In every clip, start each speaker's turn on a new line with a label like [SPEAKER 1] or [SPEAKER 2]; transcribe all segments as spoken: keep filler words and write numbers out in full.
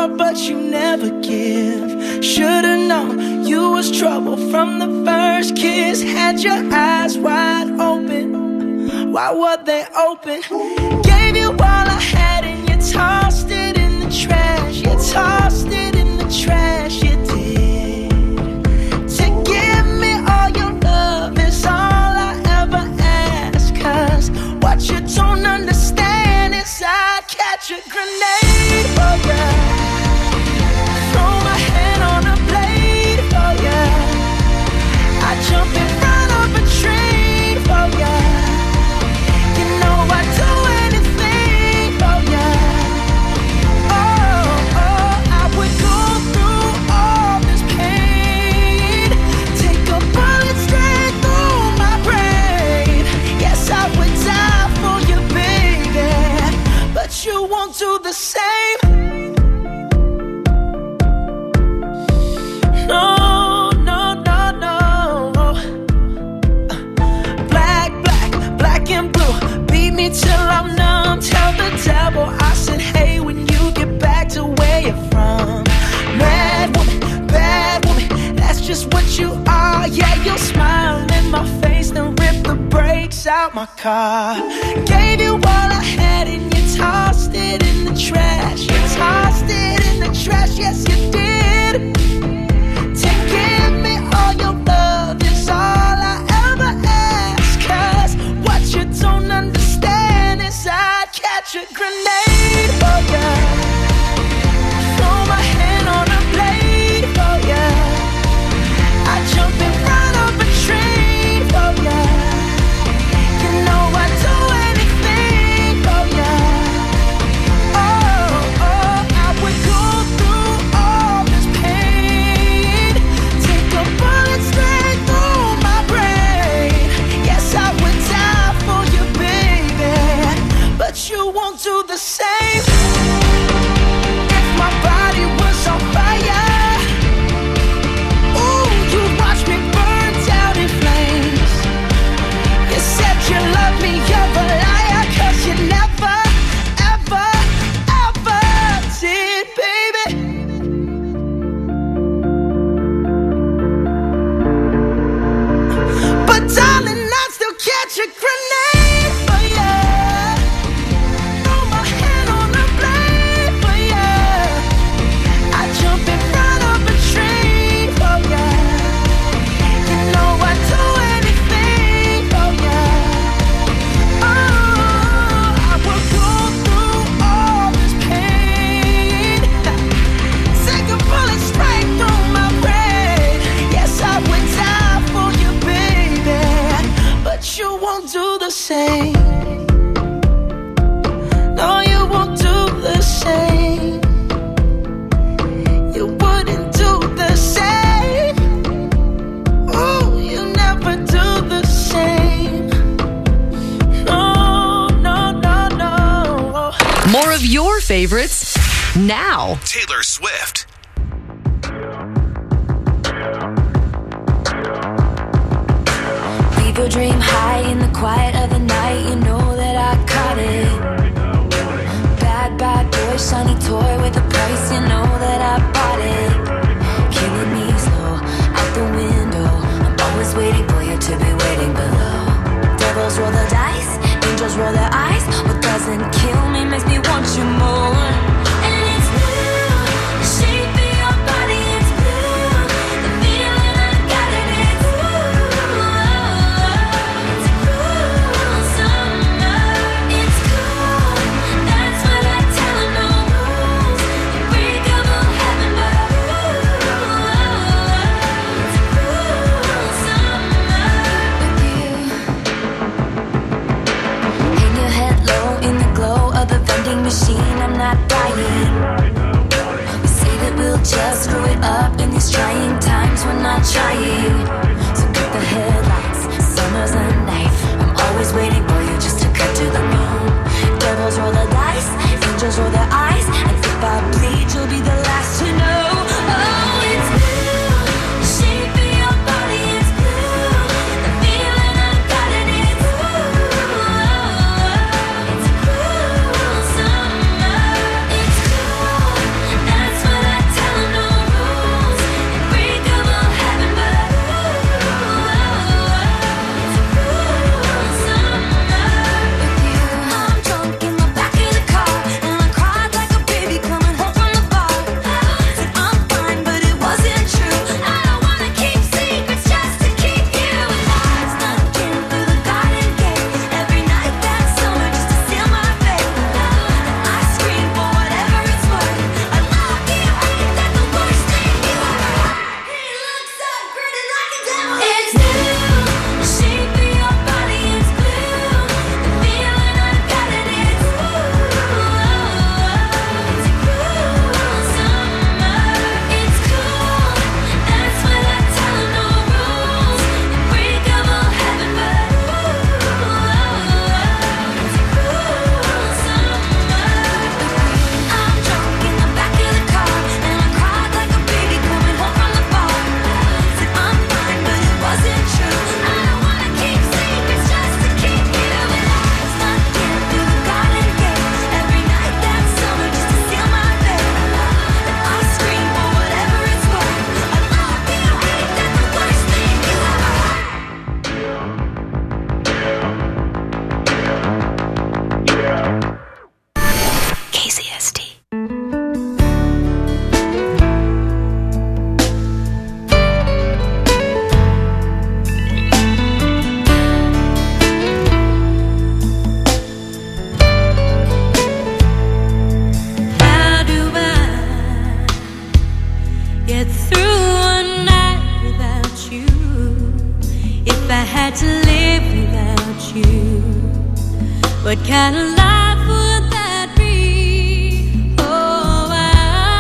[SPEAKER 1] heart, but you never give. Should've known you was trouble from the first kiss. Had your eyes wide open, why were they open? Gave you all I had and you tossed it in the trash. You tossed it in the trash, you did. To give me all your love is all I ever ask. Cause what you don't understand is I'd catch a grenade for ya, throw my hand on a blade for ya, I'd jump in front of a train for ya. You know I'd do anything for ya. Oh, oh, I would go through all this pain, take a bullet straight through my brain. Yes, I would die for you, baby, but you won't do the same. No, no, no, no. Black, black, black and blue, beat me till I'm numb. Tell the devil I said hey when you get back to where you're from. Mad woman, bad woman, that's just what you are. Yeah, you'll smile in my face, then rip the brakes out my car. Gave you all I had and you tossed it in the trash. You tossed it in the trash, yes you did. To give me all your love is all I ever ask. Cause what you don't understand is I'd catch a grenade for ya, throw my hand on a blade for ya, I'd jump in front of a train for ya. You know I'd do anything for ya. Oh, oh, I would go through all this pain, take a bullet straight through my brain. Yes, I would die for you, baby, but you won't do the same. If my body was on fire, ooh, you'd watch me burn down in flames. You said you loved me, you're a liar, cause you never, ever, ever did, baby. But darling, I'd still catch a grenade for ya, throw my hand on a blade for ya, I'd jump in front of a train for ya. You know I'd do anything for ya. Oh, I would go through all this pain, take a bullet straight through my brain. Yes, I would die for you, baby, but you won't do the same. No, you won't do the same. You wouldn't do the same. Oh, you never do the same. No, no, no, no.
[SPEAKER 2] More of your favorites now.
[SPEAKER 3] Taylor Swift.
[SPEAKER 4] Leave your dream high in the quiet of the night. You know that I caught it. Bad, bad boy, shiny toy with a price. You know that I bought it. Killing me slow, out the window. I'm always waiting for you to be waiting below. Devils roll the dice, angels roll their eyes. What doesn't kill me makes me want you more. And it's blue, the shape of your body is blue. The feeling I got it is blue. It's cool summer, it's cool. That's what I tell 'em, no rules. Unbreakable heaven, but ooh, it's cool summer with you. Hang your head low in the glow of the vending machine. I'm not dying. We say that we'll just screw it up in these trying times. We're not trying. So cut the headlights. Summer's a knife. I'm always waiting for you just to cut to the moon. Devils roll the dice, angels roll their eyes. And if I bleed, you'll be the last to know. Oh, it's blue. The shape of your body is blue. The feeling I got it is blue. It's cool summer. It's cool. That's
[SPEAKER 3] What kind of life would that be? Oh, I,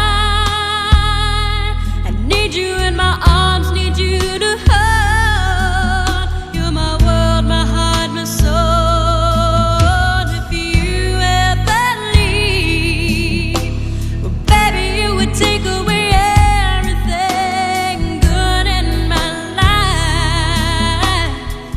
[SPEAKER 3] I need you in my arms, need you to hold. You're my world, my heart, my soul. If you ever leave, well, baby, you would take away everything good in my life.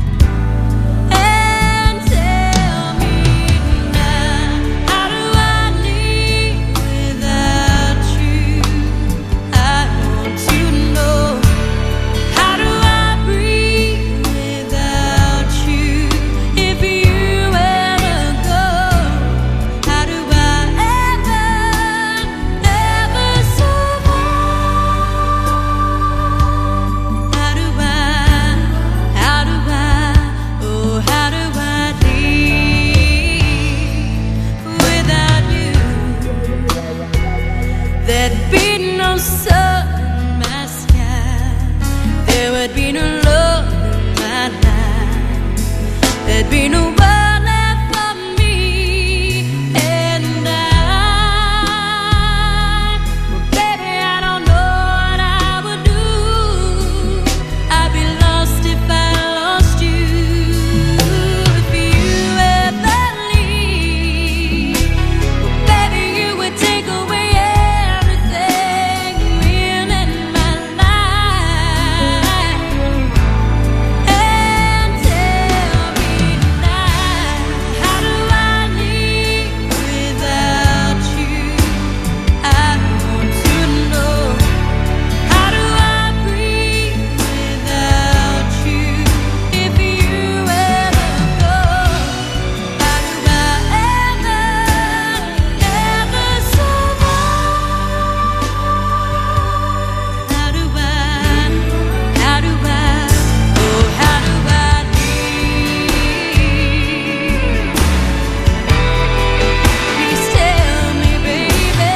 [SPEAKER 3] And tell me now, how do I live without you? I want to know. How do I breathe without you? If you ever go, how do I ever, ever survive? How do I, how do I, oh, how do I live without you? There'd be no sun in my sky. There would be no love in my life. There'd be no world left for me. And I, well, baby, I don't know what I would do. I'd be lost if I lost you. If you ever leave, well, baby, you would take away everything real in my life. And tell me now, how do I live without you? I want to know. How do I breathe without you? If you ever go, how do I ever, ever survive? How do I, how do I, oh, how do I live? Please tell me, baby.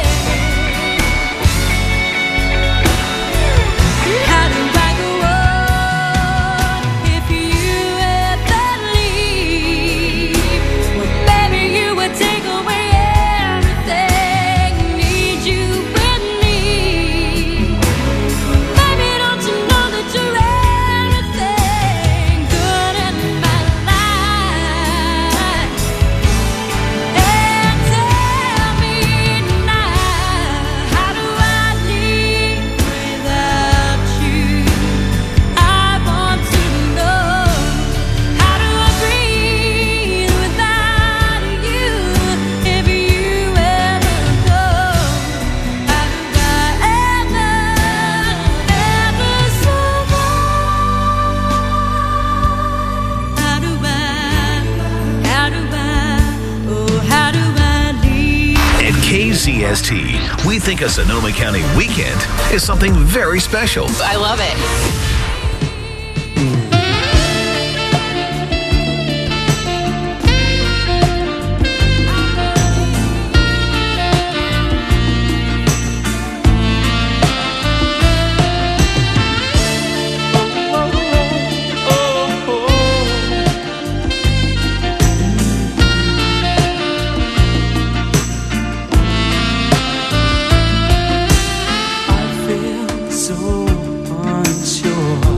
[SPEAKER 3] How do I go on if you ever leave? Well, baby, you would take away everything. Need you with me. Baby, don't you know that you're everything good in my life? And tell me now, how do I live without you? I want to know. How do I breathe without you? If you ever go, how do I ever, ever survive? How do I, how do I, oh, how do I live?
[SPEAKER 5] At K Z S T, we think a Sonoma County weekend is something very special.
[SPEAKER 2] I love it.
[SPEAKER 1] I feel so unsure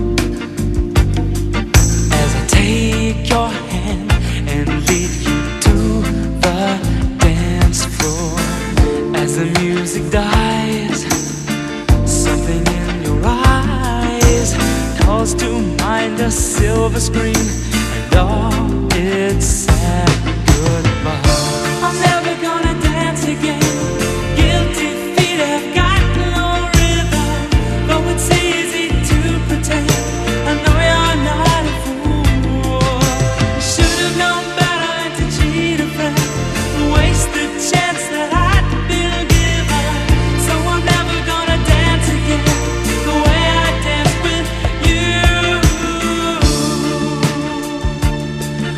[SPEAKER 1] as I take your hand and lead you to the dance floor. As the music dies, something in your eyes calls to mind a silver screen and all its sad goodbye. I'm never gonna dance again. Guilty feet have got no rhythm, though it's easy to pretend. I know you're not a fool. Should have known better than to cheat a friend, waste the chance that I'd been given. So I'm never gonna dance again the way I danced with you.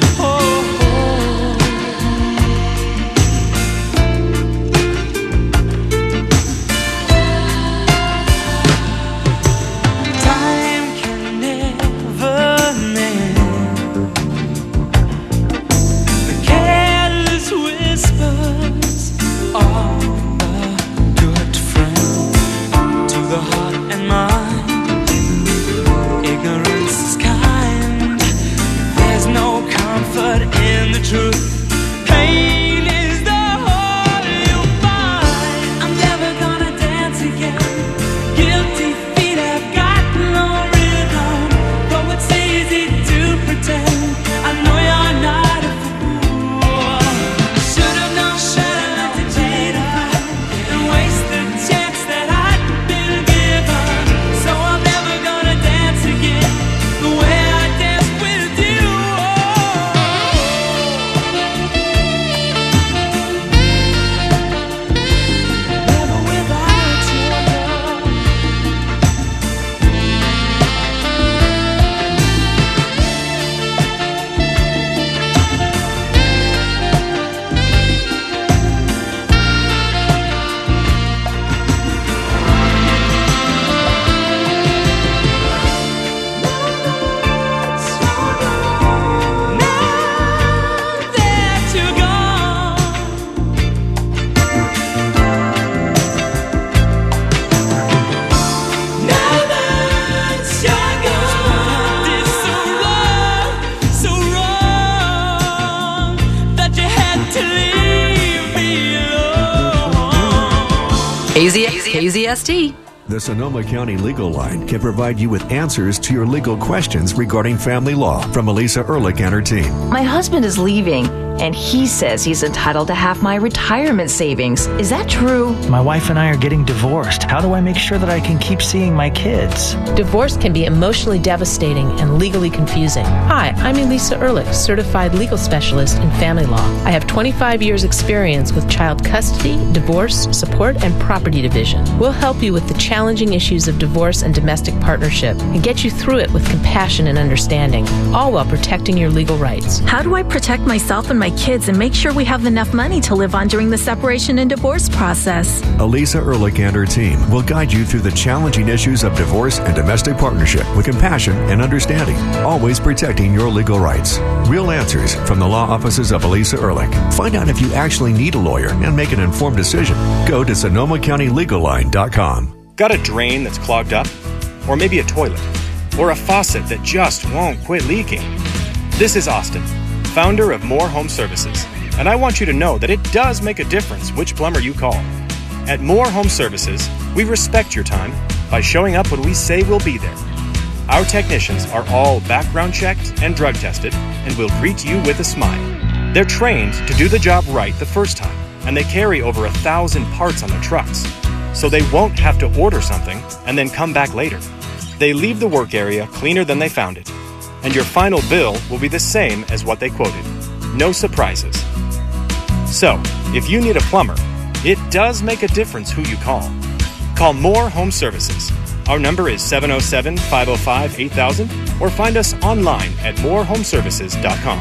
[SPEAKER 2] S T.
[SPEAKER 6] The Sonoma County Legal Line can provide you with answers to your legal questions regarding family law from Elisa Ehrlich and her team.
[SPEAKER 7] My husband is leaving, and he says he's entitled to half my retirement savings. Is that true?
[SPEAKER 8] My wife and I are getting divorced. How do I make sure that I can keep seeing my kids?
[SPEAKER 9] Divorce can be emotionally devastating and legally confusing. Hi, I'm Elisa Ehrlich, certified legal specialist in family law. I have twenty-five years experience with child custody, divorce, support, and property division. We'll help you with the challenging issues of divorce and domestic partnership and get you through it with compassion and understanding, all while protecting your legal rights.
[SPEAKER 10] How do I protect myself and my kids and make sure we have enough money to live on during the separation and divorce process?
[SPEAKER 6] Elisa Ehrlich and her team will guide you through the challenging issues of divorce and domestic partnership with compassion and understanding, always protecting your legal rights. Real answers from the law offices of Elisa Ehrlich. Find out if you actually need a lawyer and make an informed decision. Go to Sonoma County Legal Line dot com.
[SPEAKER 11] Got a drain that's clogged up? Or maybe a toilet? Or a faucet that just won't quit leaking? This is Austin, founder of More Home Services, and I want you to know that it does make a difference which plumber you call. At More Home Services, we respect your time by showing up when we say we'll be there. Our technicians are all background checked and drug tested and will greet you with a smile. They're trained to do the job right the first time, and they carry over a thousand parts on their trucks, so they won't have to order something and then come back later. They leave the work area cleaner than they found it, and your final bill will be the same as what they quoted. No surprises. So, if you need a plumber, it does make a difference who you call. Call More Home Services. Our number is seven oh seven, five oh five, eight thousand, or find us online at more home services dot com.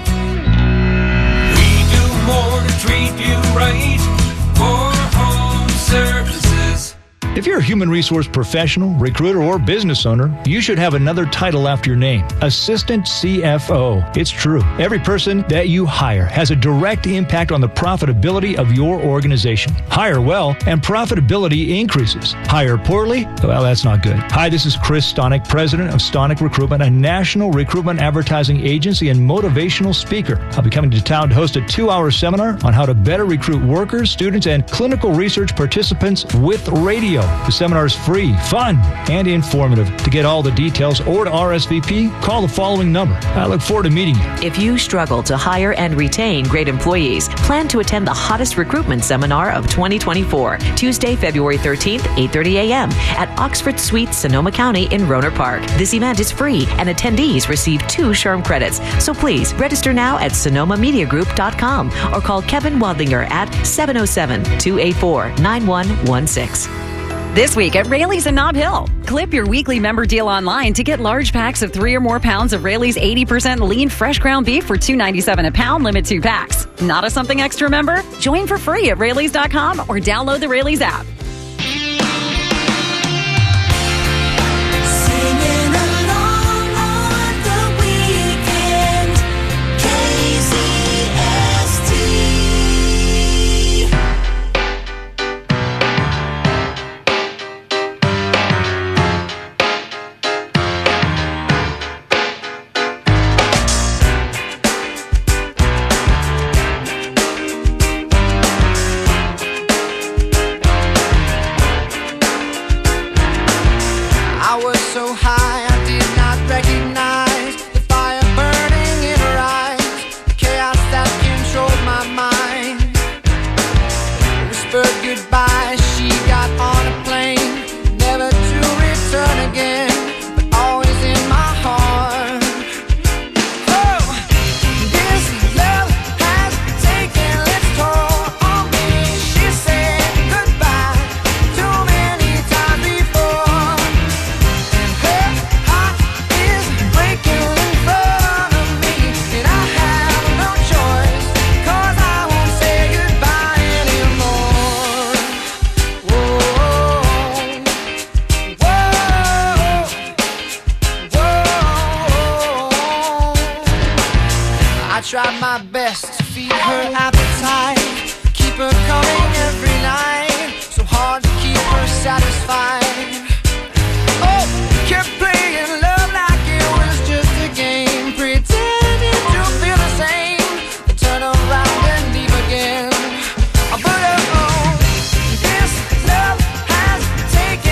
[SPEAKER 12] We do more to treat you right. More Home Services.
[SPEAKER 13] If you're a human resource professional, recruiter, or business owner, you should have another title after your name, Assistant C F O. It's true. Every person that you hire has a direct impact on the profitability of your organization. Hire well, and profitability increases. Hire poorly? Well, that's not good. Hi, this is Chris Stonick, president of Stonick Recruitment, a national recruitment advertising agency and motivational speaker. I'll be coming to town to host a two-hour seminar on how to better recruit workers, students, and clinical research participants with radio. The seminar is free, fun, and informative. To get all the details or to R S V P, call the following number. I look forward to meeting you.
[SPEAKER 2] If you struggle to hire and retain great employees, plan to attend the hottest recruitment seminar of twenty twenty-four, Tuesday, February thirteenth, eight thirty a.m. at Oxford Suite, Sonoma County in Rohnert Park. This event is free, and attendees receive two SHRM credits. So please register now at sonoma media group dot com or call Kevin Wadlinger at seven oh seven, two eight four, nine one one six.
[SPEAKER 14] This week at Raley's in Nob Hill. Clip your weekly member deal online to get large packs of three or more pounds of Raley's eighty percent lean fresh ground beef for two ninety-seven a pound, limit two packs. Not a something extra member? Join for free at Raley's dot com or download the Raley's app.
[SPEAKER 1] Take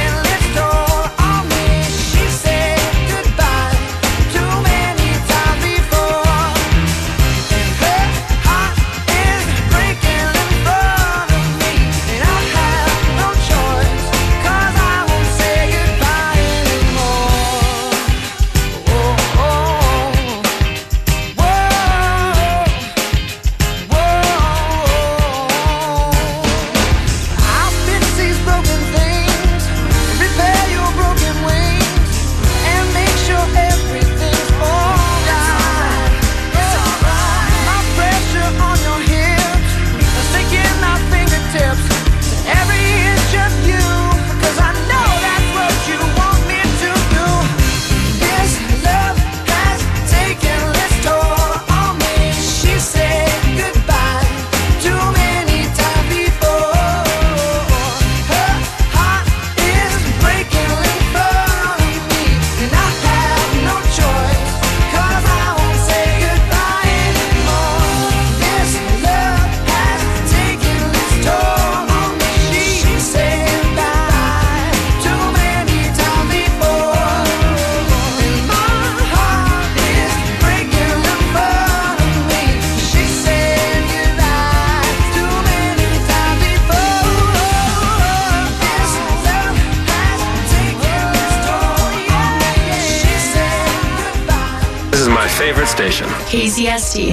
[SPEAKER 15] my favorite station.
[SPEAKER 16] K Z S T.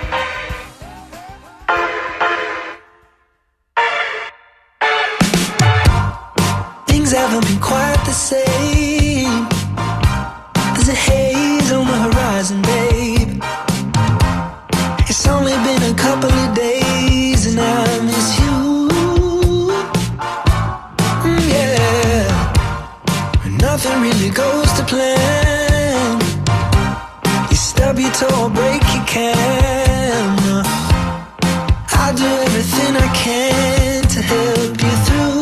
[SPEAKER 1] Things haven't been quite the same. There's a haze on the horizon, babe. It's only been a couple of days and I miss you. Mm, yeah. Nothing really goes to plan. You stub your toe or break your can. I'll do everything I can to help you through.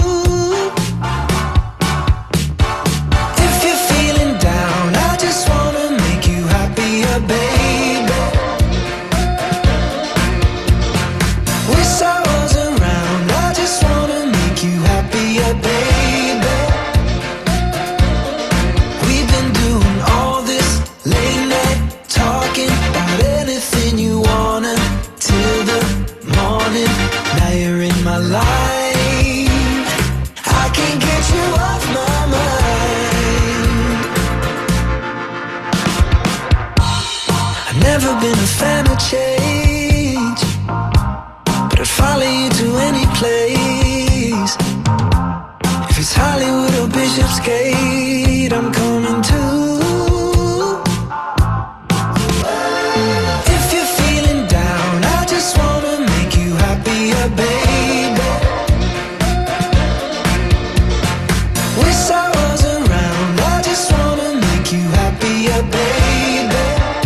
[SPEAKER 1] If you're feeling down, I just wanna make you happier, baby. With sorrows around, I just wanna make you happier, baby. We've been doing all this late night talking about anything you wanna till the morning. Now you're in my life. I can't get you off my mind. I've never been a fan of change, but I'd follow you to any place. If it's Hollywood or Bishopsgate, I'm coming too. If you're feeling down, I just wanna make you happier, baby. With sorrows around, I just wanna make you happier, baby.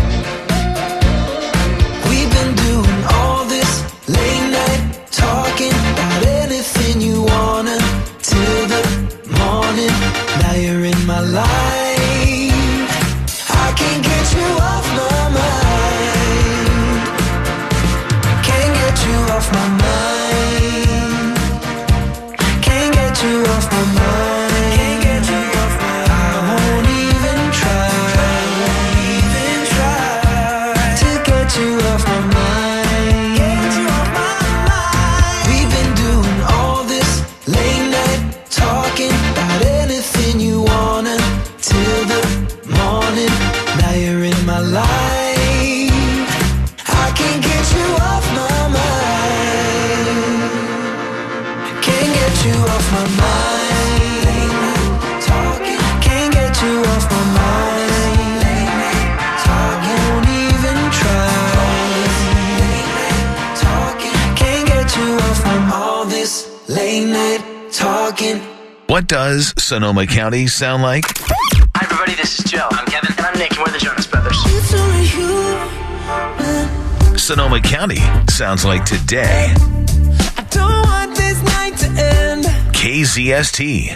[SPEAKER 1] We've been doing all this late night talking about anything you wanna till the morning. Now you're in my life. I can't get you off my mind. Can't get you off my mind. Can't get you off my mind. Can't get you off my mind. I won't even try. Even try to get you off my mind. Get you off my mind. We've been doing all this late night talking about anything you wanna till the morning. Now you're in my life. I can't get you off my mind. Can't get you off my mind. Late night talking. Can't get you off my mind. Late night talking. Won't even try. Late night talking. Can't get you off from all this late night talking.
[SPEAKER 5] What does Sonoma County sound like?
[SPEAKER 17] Hi, everybody. This is Joe. I'm Kevin. And I'm Nick. And we're the Jonas Brothers.
[SPEAKER 1] It's only you.
[SPEAKER 5] Sonoma County sounds like today.
[SPEAKER 1] I don't want this night to end.
[SPEAKER 5] K Z S T.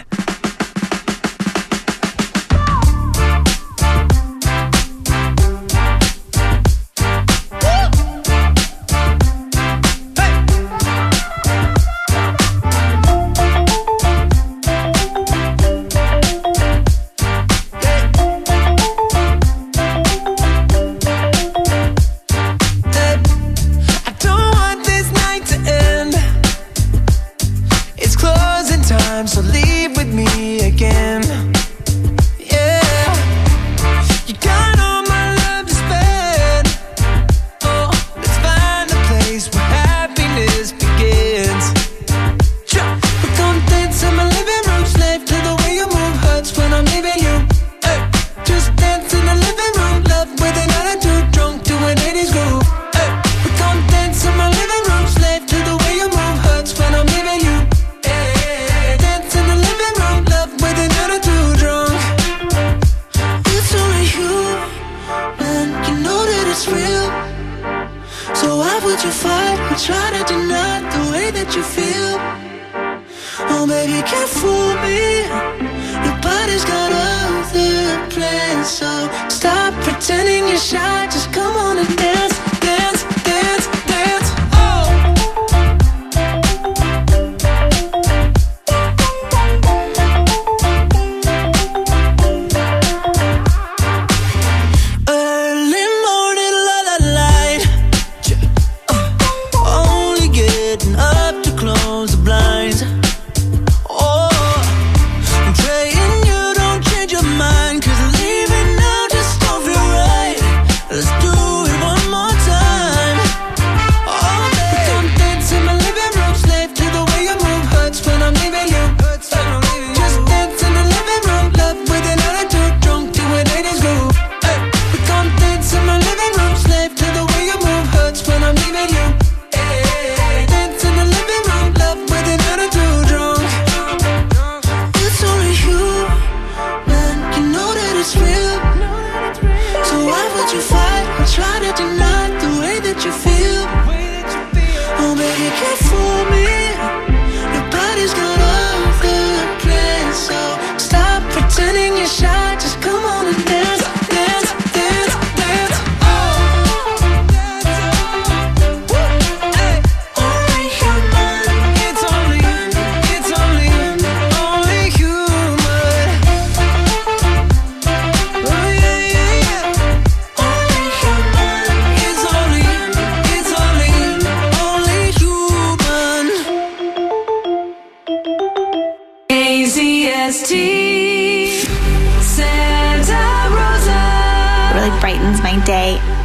[SPEAKER 1] I don't want this night to end. It's closing time, so leave with me again. Yeah, you got all my love to spend. Oh, let's find a place where happiness begins. Sure. We're gonna dance in my living room, slave to the way you move hurts when I'm leaving you. Hey, just dance in the living room, love with an attitude, drunk to an eighties groove. Hey, we're gonna dance in my living room, slave to the way you move hurts when I'm leaving you. Hey, dance in the living room, love with an attitude, drunk. It's only you, man, you know that it's real. So why would you fight or try to deny the way that you feel? Oh, baby, you can't fool me. Your body's got other plans, so stop pretending you're shy. Just come on and dance, dance, dance, dance. Oh. Early morning, la la light. Uh, only getting up to close the blinds. Oh, it's real. So why would you fight or try to deny the way that you feel? Oh baby, can't fool me. Your body's got all the plans. So stop pretending you're shy. Just come on and dance, dance, dance, dance. Oh, hey. Only human. It's only, it's only, only human. Oh yeah, yeah, yeah. Only human. It's only, it's only, only human.
[SPEAKER 3] A Z S T Santa Rosa
[SPEAKER 15] Really brightens my day.